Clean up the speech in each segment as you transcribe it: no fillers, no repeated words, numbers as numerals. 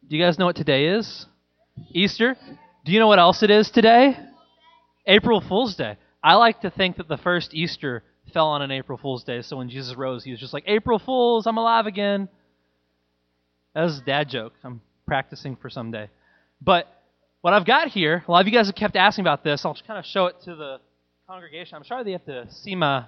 Do you guys know what today is? Easter. Do you know what else it is today? April Fool's Day. I like to think that the first Easter fell on an April Fool's Day, so when Jesus rose, he was just like, April Fools, I'm alive again. That was a dad joke. I'm practicing for someday. But what I've got here, a lot of you guys have kept asking about this. I'll just kind of show it to the congregation. I'm sorry they have to see my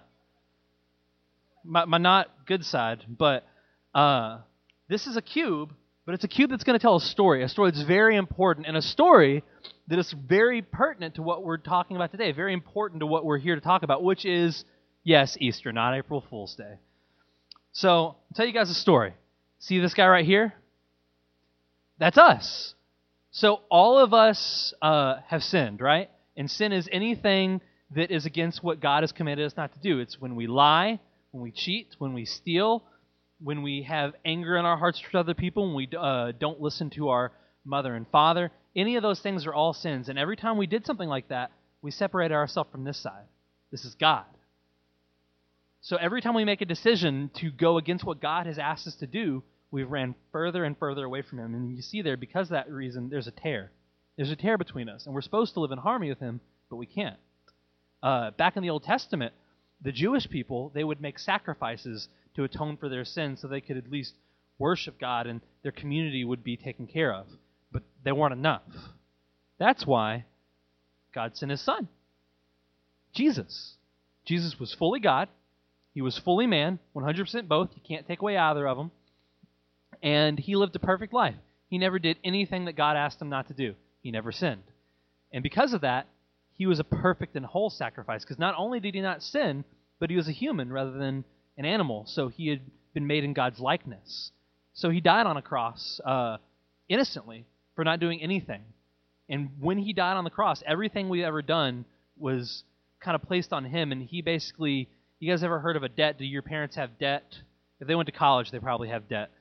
not good side, but this is a cube, but it's a cube that's going to tell a story that's very important, and a story that is very pertinent to what we're talking about today, very important to what we're here to talk about, which is, yes, Easter, not April Fool's Day. So I'll tell you guys a story. See this guy right here? That's us. So all of us have sinned, right? And sin is anything that is against what God has commanded us not to do. It's when we lie, when we cheat, when we steal, when we have anger in our hearts toward other people, when we don't listen to our mother and father. Any of those things are all sins. And every time we did something like that, we separated ourselves from this side. This is God. So every time we make a decision to go against what God has asked us to do, we've ran further and further away from him. And you see there, because of that reason, there's a tear. There's a tear between us. And we're supposed to live in harmony with him, but we can't. Back in the Old Testament, the Jewish people, they would make sacrifices to atone for their sins so they could at least worship God and their community would be taken care of. But they weren't enough. That's why God sent his son, Jesus. Jesus was fully God. He was fully man, 100% both. You can't take away either of them. And he lived a perfect life. He never did anything that God asked him not to do. He never sinned. And because of that, he was a perfect and whole sacrifice, because not only did he not sin, but he was a human rather than an animal. So he had been made in God's likeness. So he died on a cross innocently for not doing anything. And when he died on the cross, everything we've ever done was kind of placed on him. And he basically, you guys ever heard of a debt? Do your parents have debt? If they went to college, they probably have debt.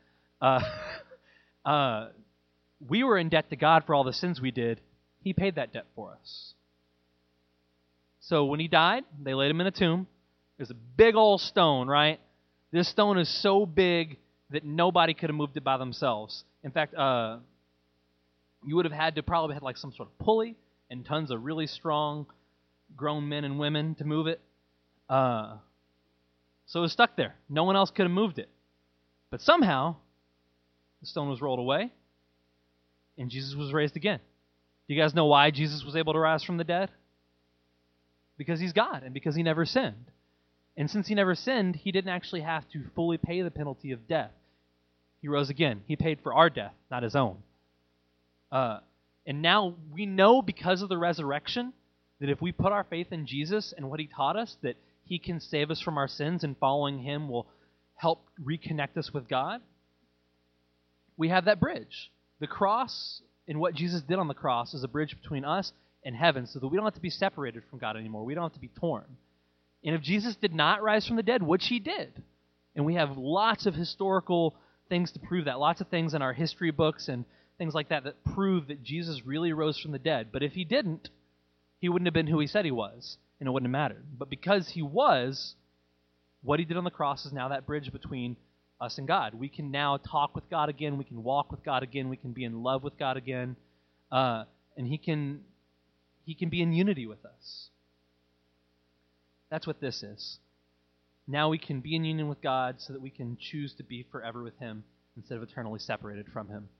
We were in debt to God for all the sins we did. He paid that debt for us. So when he died, they laid him in a tomb. There's a big old stone, right? This stone is so big that nobody could have moved it by themselves. In fact, you would have had to probably have like some sort of pulley and tons of really strong grown men and women to move it. So it was stuck there. No one else could have moved it. But somehow, the stone was rolled away, and Jesus was raised again. Do you guys know why Jesus was able to rise from the dead? Because he's God, and because he never sinned. And since he never sinned, he didn't actually have to fully pay the penalty of death. He rose again. He paid for our death, not his own. And now we know, because of the resurrection, that if we put our faith in Jesus and what he taught us, that he can save us from our sins, and following him will help reconnect us with God. We have that bridge. The cross and what Jesus did on the cross is a bridge between us and heaven, so that we don't have to be separated from God anymore. We don't have to be torn. And if Jesus did not rise from the dead, which he did, and we have lots of historical things to prove that, lots of things in our history books and things like that that prove that Jesus really rose from the dead. But if he didn't, he wouldn't have been who he said he was, and it wouldn't have mattered. But because he was, what he did on the cross is now that bridge between us and God. We can now talk with God again. We can walk with God again. We can be in love with God again. And he can be in unity with us. That's what this is. Now we can be in union with God so that we can choose to be forever with him instead of eternally separated from him.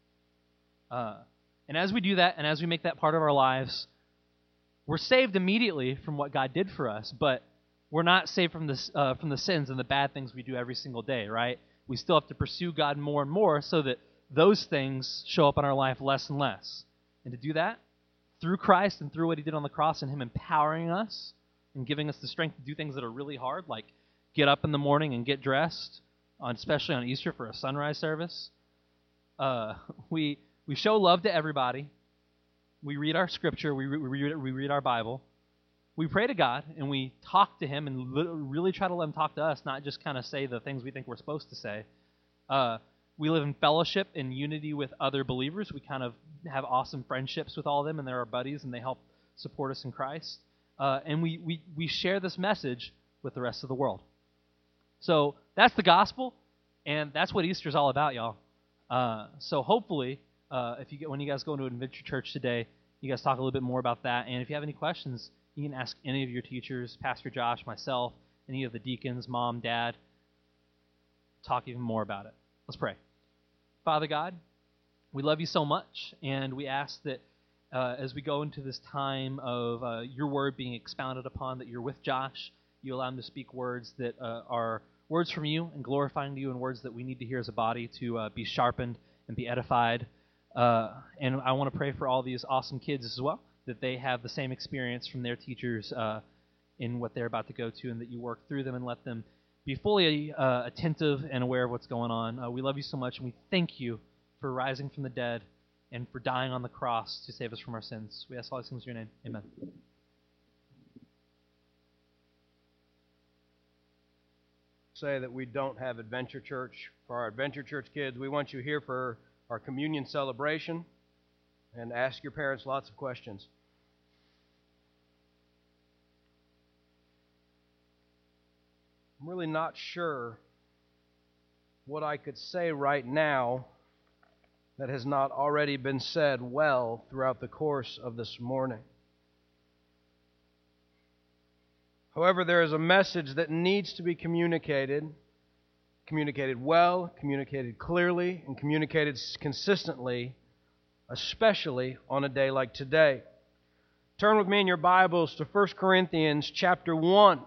And as we do that, and as we make that part of our lives, we're saved immediately from what God did for us, but we're not saved from the sins and the bad things we do every single day, right? We still have to pursue God more and more so that those things show up in our life less and less. And to do that, through Christ and through what he did on the cross and him empowering us and giving us the strength to do things that are really hard, like get up in the morning and get dressed, especially on Easter for a sunrise service. We show love to everybody. We read our scripture. We read our Bible. We pray to God, and we talk to him and really try to let him talk to us, not just kind of say the things we think we're supposed to say. We live in fellowship and unity with other believers. We kind of have awesome friendships with all of them, and they're our buddies, and they help support us in Christ. And we share this message with the rest of the world. So that's the gospel, and that's what Easter's all about, y'all. So hopefully when you guys go into Adventure Church today, you guys talk a little bit more about that. And if you have any questions, you can ask any of your teachers, Pastor Josh, myself, any of the deacons, mom, dad. Talk even more about it. Let's pray. Father God, we love you so much, and we ask that as we go into this time of your word being expounded upon, that you're with Josh. You allow him to speak words that are words from you and glorifying to you, and words that we need to hear as a body to be sharpened and be edified. And I want to pray for all these awesome kids as well, that they have the same experience from their teachers in what they're about to go to, and that you work through them and let them be fully attentive and aware of what's going on. We love you so much, and we thank you for rising from the dead and for dying on the cross to save us from our sins. We ask all these things in your name. Amen. Say that we don't have Adventure Church for our Adventure Church kids. We want you here for our communion celebration, and ask your parents lots of questions. I'm really not sure what I could say right now that has not already been said well throughout the course of this morning. However, there is a message that needs to be communicated well, communicated clearly, and communicated consistently, especially on a day like today. Turn with me in your Bibles to 1 Corinthians chapter 1.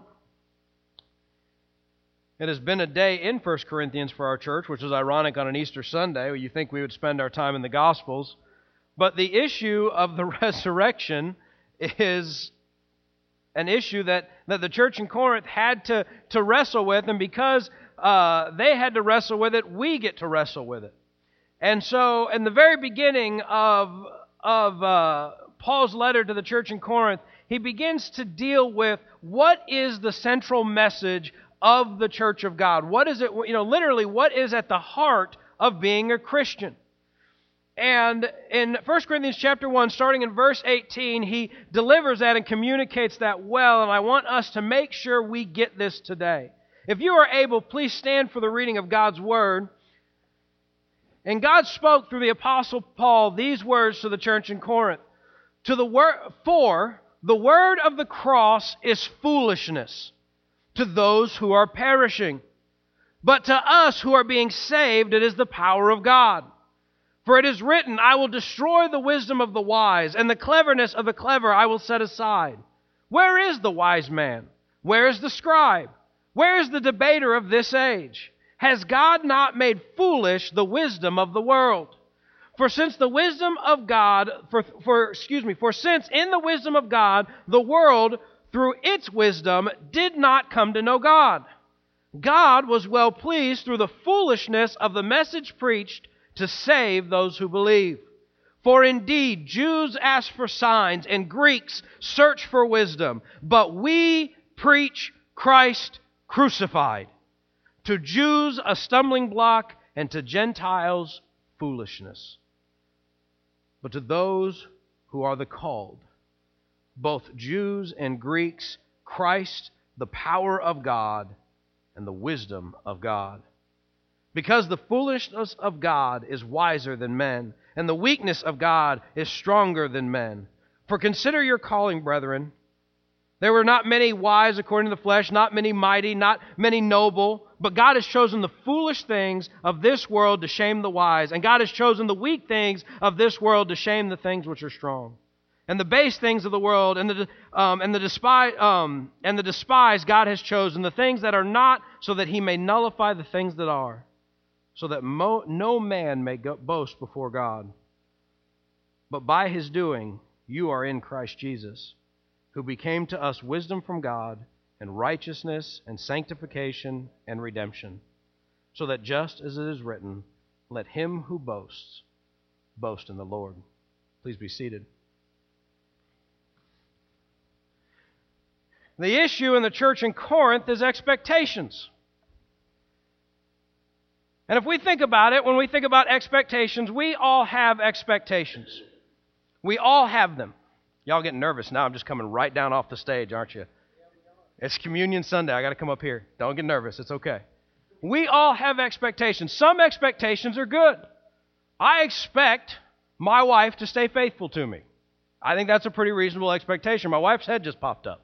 It has been a day in 1 Corinthians for our church, which is ironic on an Easter Sunday, where you think we would spend our time in the Gospels. But the issue of the resurrection is an issue that the church in Corinth had to wrestle with, and because they had to wrestle with it, we get to wrestle with it. And so, in the very beginning of Paul's letter to the church in Corinth, he begins to deal with what is the central message of the church of God. What is it, literally, what is at the heart of being a Christian? And in 1 Corinthians chapter 1, starting in verse 18, he delivers that and communicates that well, and I want us to make sure we get this today. If you are able, please stand for the reading of God's Word. And God spoke through the Apostle Paul these words to the church in Corinth. For the word of the cross is foolishness to those who are perishing. But to us who are being saved, it is the power of God. For it is written, I will destroy the wisdom of the wise, and the cleverness of the clever I will set aside. Where is the wise man? Where is the scribe? Where is the debater of this age? Has God not made foolish the wisdom of the world? For since in the wisdom of God, the world through its wisdom did not come to know God, God was well pleased through the foolishness of the message preached to save those who believe. For indeed, Jews ask for signs and Greeks search for wisdom, but we preach Christ crucified. To Jews a stumbling block, and to Gentiles foolishness. But to those who are the called, both Jews and Greeks, Christ, the power of God and the wisdom of God. Because the foolishness of God is wiser than men, and the weakness of God is stronger than men. For consider your calling, brethren. There were not many wise according to the flesh, not many mighty, not many noble, but God has chosen the foolish things of this world to shame the wise, and God has chosen the weak things of this world to shame the things which are strong. And the base things of the world and the despised God has chosen, the things that are not, so that he may nullify the things that are, so that no man may boast before God. But by his doing, you are in Christ Jesus, who became to us wisdom from God, and righteousness, and sanctification, and redemption, so that just as it is written, let him who boasts, boast in the Lord. Please be seated. The issue in the church in Corinth is expectations. And if we think about it, when we think about expectations, we all have expectations. We all have them. Y'all getting nervous now. I'm just coming right down off the stage, aren't you? It's Communion Sunday. I got to come up here. Don't get nervous. It's okay. We all have expectations. Some expectations are good. I expect my wife to stay faithful to me. I think that's a pretty reasonable expectation. My wife's head just popped up.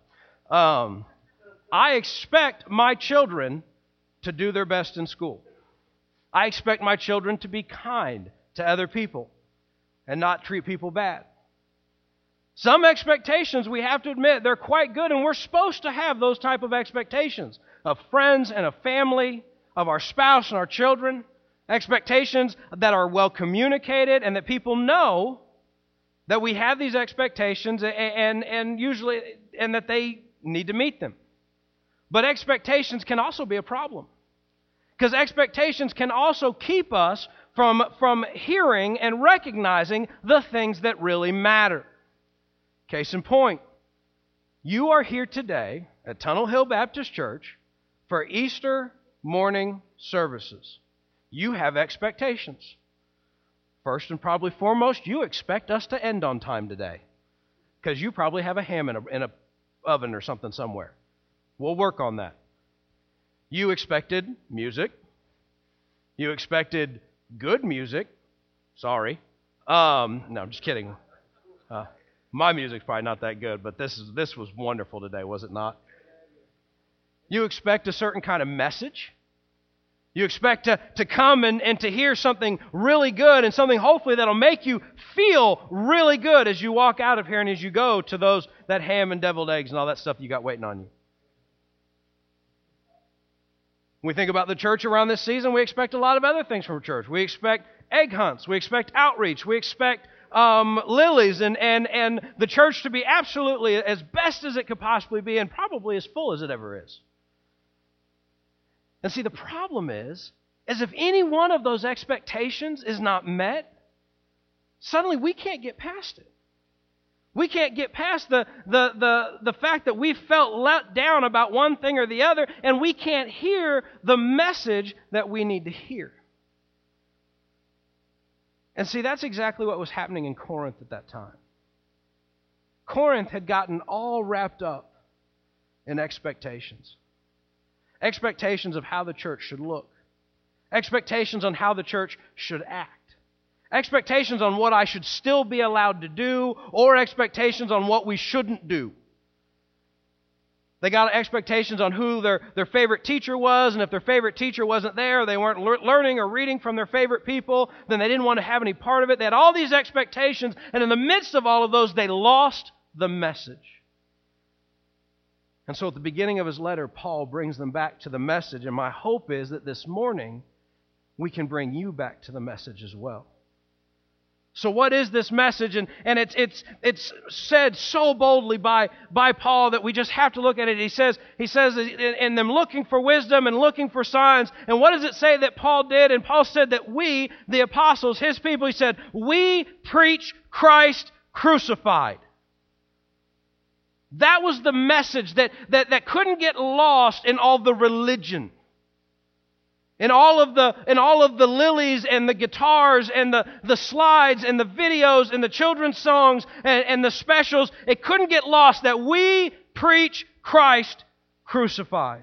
I expect my children to do their best in school. I expect my children to be kind to other people and not treat people bad. Some expectations, we have to admit, they're quite good, and we're supposed to have those type of expectations of friends and of family, of our spouse and our children, expectations that are well communicated and that people know that we have these expectations and usually and that they need to meet them. But expectations can also be a problem, because expectations can also keep us from hearing and recognizing the things that really matter. Case in point, you are here today at Tunnel Hill Baptist Church for Easter morning services. You have expectations. First and probably foremost, you expect us to end on time today, because you probably have a ham in a oven or something somewhere. We'll work on that. You expected music. You expected good music. Sorry. No, I'm just kidding. My music's probably not that good, but this was wonderful today, was it not? You expect a certain kind of message. You expect to come and to hear something really good and something hopefully that'll make you feel really good as you walk out of here and as you go to that ham and deviled eggs and all that stuff you got waiting on you. When we think about the church around this season, we expect a lot of other things from church. We expect egg hunts. We expect outreach. We expect lilies and the church to be absolutely as best as it could possibly be and probably as full as it ever is. And see, the problem is if any one of those expectations is not met, suddenly we can't get past it. We can't get past the fact that we felt let down about one thing or the other, and we can't hear the message that we need to hear. And see, that's exactly what was happening in Corinth at that time. Corinth had gotten all wrapped up in expectations. Expectations of how the church should look. Expectations on how the church should act. Expectations on what I should still be allowed to do, or expectations on what we shouldn't do. They got expectations on who their favorite teacher was, and if their favorite teacher wasn't there, or they weren't learning or reading from their favorite people, then they didn't want to have any part of it. They had all these expectations, and in the midst of all of those, they lost the message. And so at the beginning of his letter, Paul brings them back to the message, and my hope is that this morning we can bring you back to the message as well. So what is this message? And it's said so boldly by Paul that we just have to look at it. He says in them looking for wisdom and looking for signs. And what does it say that Paul did? And Paul said that we, the apostles, his people, he said, we preach Christ crucified. That was the message that couldn't get lost in all the religion. In all of the lilies and the guitars and the slides and the videos and the children's songs and the specials, it couldn't get lost that we preach Christ crucified.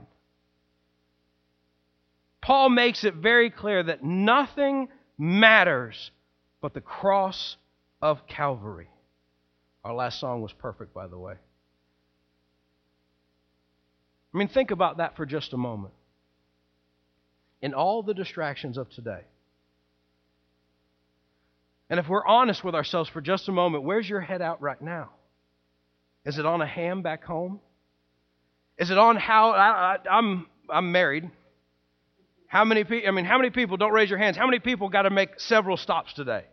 Paul makes it very clear that nothing matters but the cross of Calvary. Our last song was perfect, by the way. I mean, think about that for just a moment. In all the distractions of today. And if we're honest with ourselves for just a moment, where's your head out right now? Is it on a ham back home? Is it on how I'm married? How many people, don't raise your hands, how many people got to make several stops today?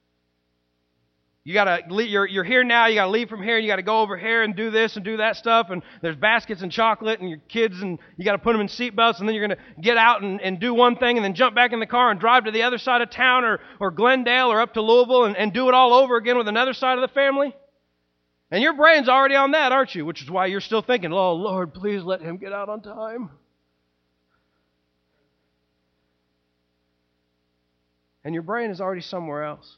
You're here now, you got to leave from here, you got to go over here and do this and do that stuff, and there's baskets and chocolate and your kids, and you got to put them in seatbelts, and then you're going to get out and do one thing and then jump back in the car and drive to the other side of town or Glendale or up to Louisville and do it all over again with another side of the family. And your brain's already on that, aren't you? Which is why you're still thinking, oh, Lord, please let him get out on time. And your brain is already somewhere else.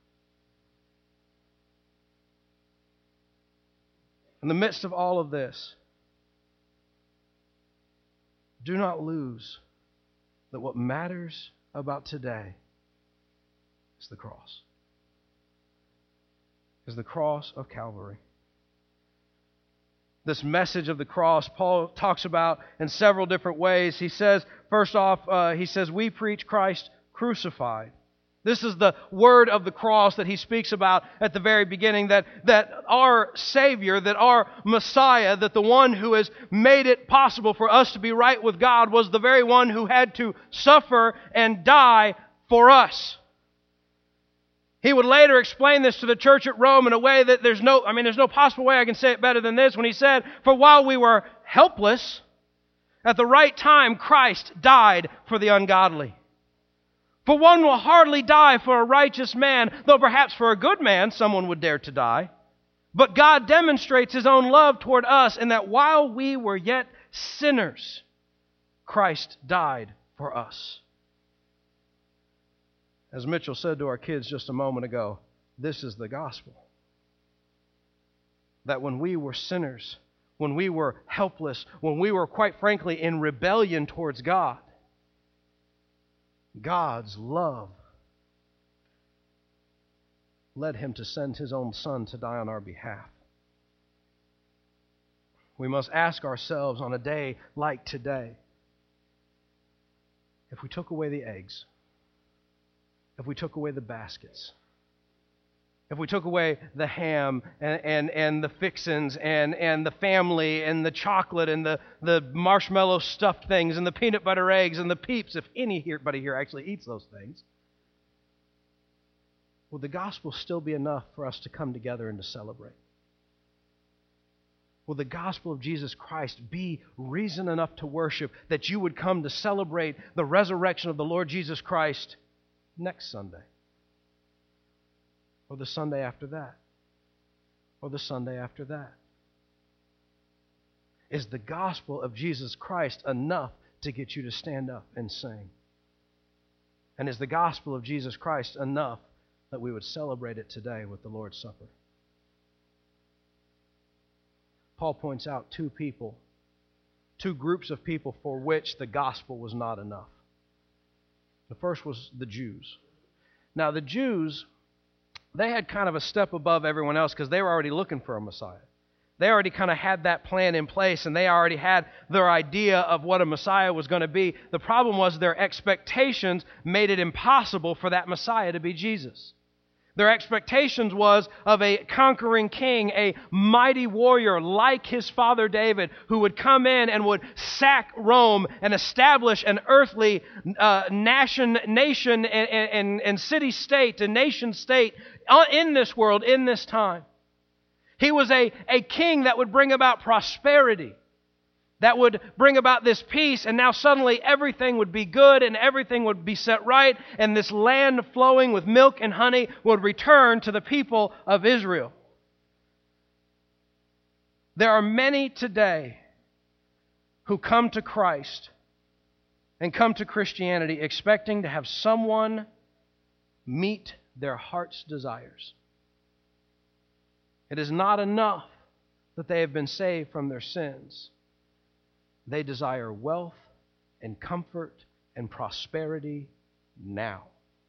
In the midst of all of this, do not lose that what matters about today is the cross. is the cross of Calvary. This message of the cross, Paul talks about in several different ways. He says, first off, we preach Christ crucified. This is the word of the cross that he speaks about at the very beginning, that our Savior, that our Messiah, that the one who has made it possible for us to be right with God was the very one who had to suffer and die for us. He would later explain this to the church at Rome in a way that there's no possible way I can say it better than this, when he said, "For while we were helpless, at the right time Christ died for the ungodly. For one will hardly die for a righteous man, though perhaps for a good man someone would dare to die. But God demonstrates His own love toward us in that while we were yet sinners, Christ died for us." As Mitchell said to our kids just a moment ago, this is the gospel. That when we were sinners, when we were helpless, when we were, quite frankly, in rebellion towards God, God's love led Him to send His own Son to die on our behalf. We must ask ourselves on a day like today, if we took away the eggs, if we took away the baskets, if we took away the ham and the fixins and the family and the chocolate and the marshmallow stuffed things and the peanut butter eggs and the Peeps, if anybody here actually eats those things, would the gospel still be enough for us to come together and to celebrate? Will the gospel of Jesus Christ be reason enough to worship that you would come to celebrate the resurrection of the Lord Jesus Christ next Sunday? Or the Sunday after that? Or the Sunday after that? Is the gospel of Jesus Christ enough to get you to stand up and sing? And is the gospel of Jesus Christ enough that we would celebrate it today with the Lord's Supper? Paul points out two groups of people for which the gospel was not enough. The first was the Jews. Now, the Jews, they had kind of a step above everyone else because they were already looking for a Messiah. They already kind of had that plan in place, and they already had their idea of what a Messiah was going to be. The problem was their expectations made it impossible for that Messiah to be Jesus. Their expectations was of a conquering king, a mighty warrior like his father David, who would come in and would sack Rome and establish an earthly nation and city-state and nation-state in this world, in this time. He was a king that would bring about prosperity, that would bring about this peace, and now suddenly everything would be good and everything would be set right, and this land flowing with milk and honey would return to the people of Israel. There are many today who come to Christ and come to Christianity expecting to have someone meet their heart's desires. It is not enough that they have been saved from their sins. They desire wealth and comfort and prosperity now.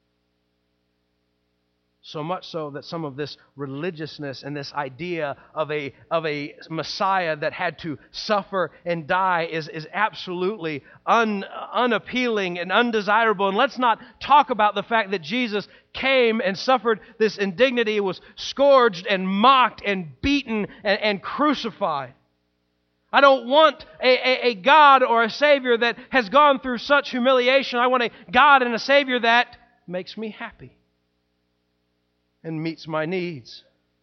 So much so that some of this religiousness and this idea of a Messiah that had to suffer and die is absolutely unappealing and undesirable. And let's not talk about the fact that Jesus came and suffered this indignity, was scourged and mocked and beaten and crucified. I don't want a God or a Savior that has gone through such humiliation. I want a God and a Savior that makes me happy and meets my needs.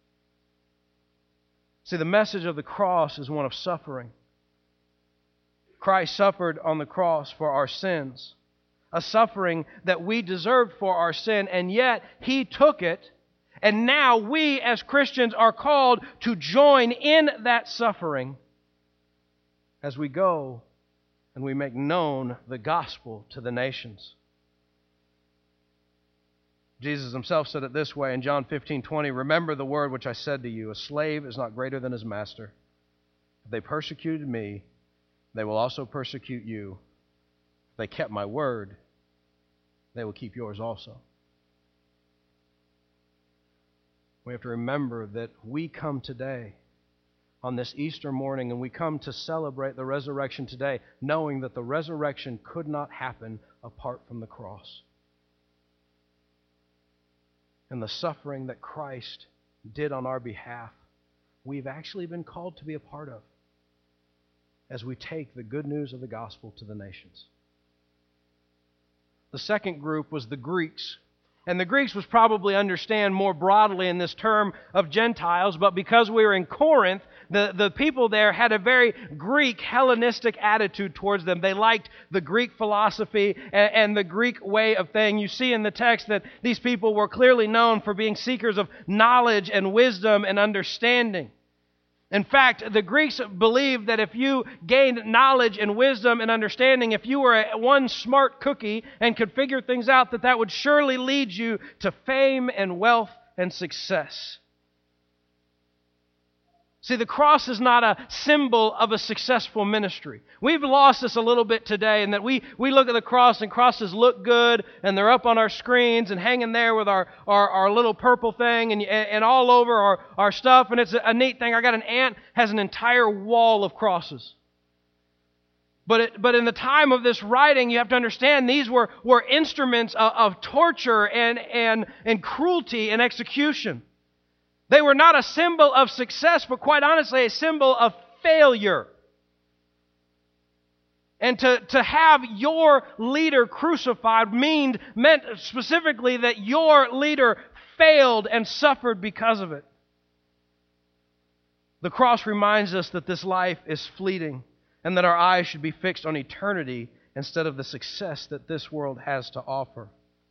See, the message of the cross is one of suffering. Christ suffered on the cross for our sins, a suffering that we deserved for our sin, and yet He took it, and now we as Christians are called to join in that suffering as we go and we make known the gospel to the nations. Jesus Himself said it this way in John 15:20, "Remember the word which I said to you, a slave is not greater than his master. If they persecuted me, they will also persecute you. If they kept my word, they will keep yours also." We have to remember that we come today on this Easter morning, and we come to celebrate the resurrection today, knowing that the resurrection could not happen apart from the cross. And the suffering that Christ did on our behalf, we've actually been called to be a part of as we take the good news of the gospel to the nations. The second group was the Greeks. And the Greeks was probably understand more broadly in this term of Gentiles, but because we were in Corinth, the people there had a very Greek Hellenistic attitude towards them. They liked the Greek philosophy and the Greek way of thing. You see in the text that these people were clearly known for being seekers of knowledge and wisdom and understanding. In fact, the Greeks believed that if you gained knowledge and wisdom and understanding, if you were one smart cookie and could figure things out, that would surely lead you to fame and wealth and success. See, the cross is not a symbol of a successful ministry. We've lost this a little bit today in that we look at the cross and crosses look good and they're up on our screens and hanging there with our little purple thing and all over our stuff. And it's a neat thing. I got an aunt has an entire wall of crosses. But in the time of this writing, you have to understand these were instruments of torture and cruelty and execution. They were not a symbol of success, but quite honestly, a symbol of failure. And to have your leader crucified meant specifically that your leader failed and suffered because of it. The cross reminds us that this life is fleeting and that our eyes should be fixed on eternity instead of the success that this world has to offer.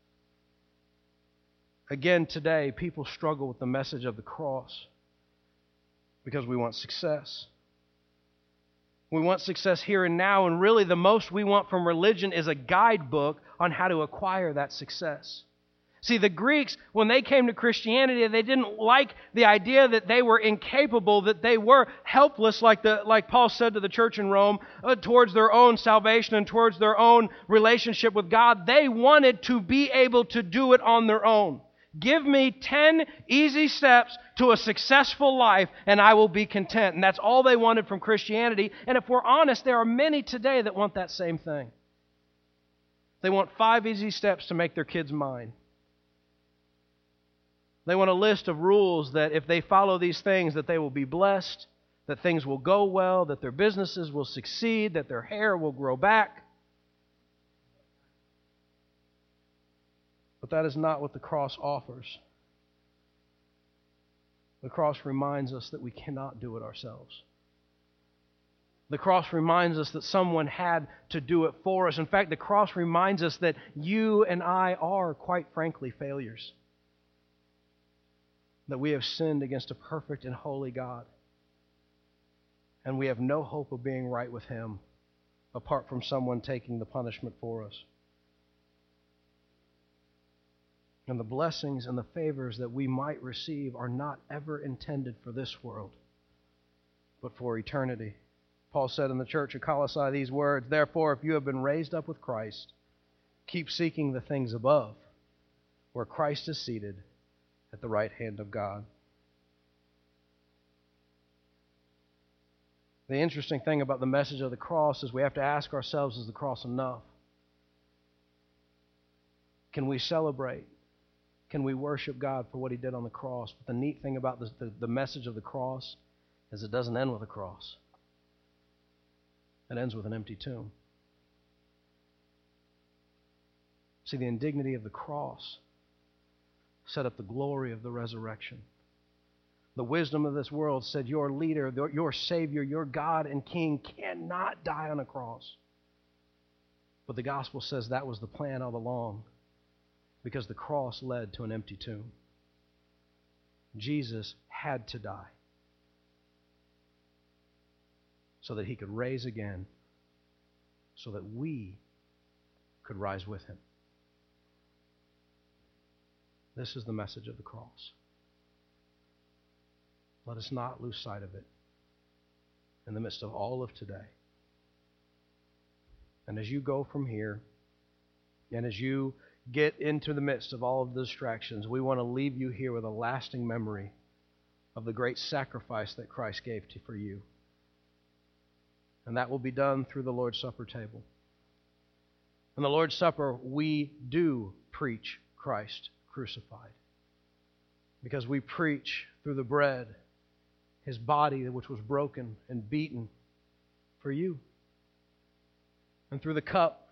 Again, today, people struggle with the message of the cross because we want success. We want success here and now, and really the most we want from religion is a guidebook on how to acquire that success. See, the Greeks, when they came to Christianity, they didn't like the idea that they were incapable, that they were helpless, like Paul said to the church in Rome, towards their own salvation and towards their own relationship with God. They wanted to be able to do it on their own. Give me 10 easy steps to a successful life and I will be content. And that's all they wanted from Christianity. And if we're honest, there are many today that want that same thing. They want 5 easy steps to make their kids mine. They want a list of rules that if they follow these things, that they will be blessed, that things will go well, that their businesses will succeed, that their hair will grow back. But that is not what the cross offers. The cross reminds us that we cannot do it ourselves. The cross reminds us that someone had to do it for us. In fact, the cross reminds us that you and I are, quite frankly, failures. That we have sinned against a perfect and holy God. And we have no hope of being right with Him apart from someone taking the punishment for us. And the blessings and the favors that we might receive are not ever intended for this world, but for eternity. Paul said in the church at Colossae these words, "Therefore, if you have been raised up with Christ, keep seeking the things above, where Christ is seated at the right hand of God." The interesting thing about the message of the cross is we have to ask ourselves, is the cross enough? Can we celebrate? Can we worship God for what He did on the cross? But the neat thing about the message of the cross is it doesn't end with a cross. It ends with an empty tomb. See, the indignity of the cross set up the glory of the resurrection. The wisdom of this world said your leader, your Savior, your God and King cannot die on a cross. But the gospel says that was the plan all along, because the cross led to an empty tomb. Jesus had to die so that He could raise again, so that we could rise with Him. This is the message of the cross. Let us not lose sight of it in the midst of all of today. And as you go from here, and as you get into the midst of all of the distractions, we want to leave you here with a lasting memory of the great sacrifice that Christ gave for you. And that will be done through the Lord's Supper table. In the Lord's Supper, we do preach Christ crucified, because we preach through the bread His body, which was broken and beaten for you. And through the cup,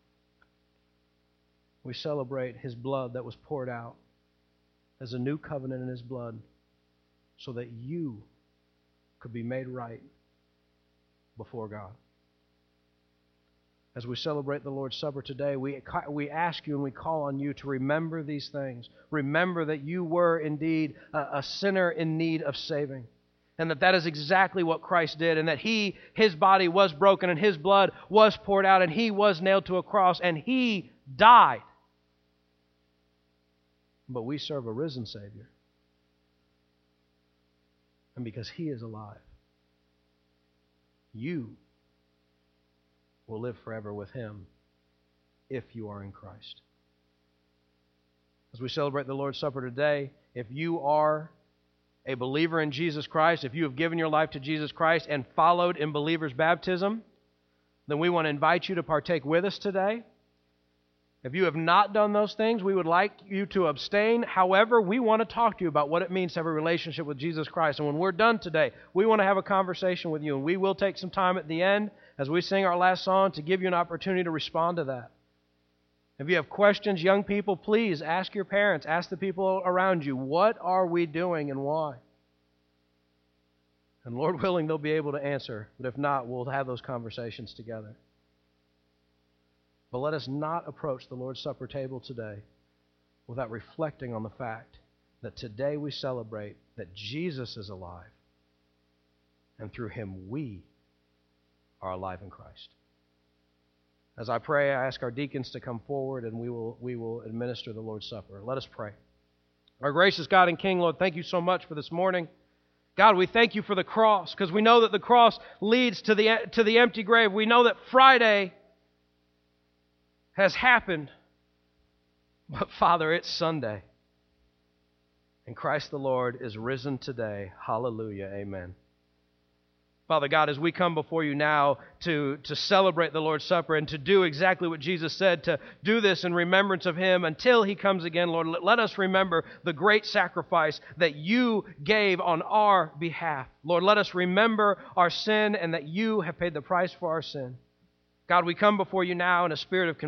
we celebrate His blood that was poured out as a new covenant in His blood, so that you could be made right before God. As we celebrate the Lord's Supper today, we ask you and we call on you to remember these things. Remember that you were indeed a sinner in need of saving, and that is exactly what Christ did, and that His body was broken and His blood was poured out, and He was nailed to a cross, and He died. But we serve a risen Savior. And because He is alive, you will live forever with Him if you are in Christ. As we celebrate the Lord's Supper today, if you are a believer in Jesus Christ, if you have given your life to Jesus Christ and followed in believer's baptism, then we want to invite you to partake with us today. If you have not done those things, we would like you to abstain. However, we want to talk to you about what it means to have a relationship with Jesus Christ. And when we're done today, we want to have a conversation with you. And we will take some time at the end as we sing our last song to give you an opportunity to respond to that. If you have questions, young people, please ask your parents, ask the people around you, what are we doing and why? And Lord willing, they'll be able to answer. But if not, we'll have those conversations together. But let us not approach the Lord's Supper table today without reflecting on the fact that today we celebrate that Jesus is alive, and through Him we are alive in Christ. As I pray, I ask our deacons to come forward, and we will administer the Lord's Supper. Let us pray. Our gracious God and King, Lord, thank you so much for this morning. God, we thank you for the cross, because we know that the cross leads to the empty grave. We know that Friday has happened, but Father, it's Sunday, and Christ the Lord is risen today. Hallelujah, amen. Father God, as we come before you now to celebrate the Lord's Supper and to do exactly what Jesus said, to do this in remembrance of Him until He comes again, Lord, let us remember the great sacrifice that you gave on our behalf. Lord, let us remember our sin and that you have paid the price for our sin. God, we come before you now in a spirit of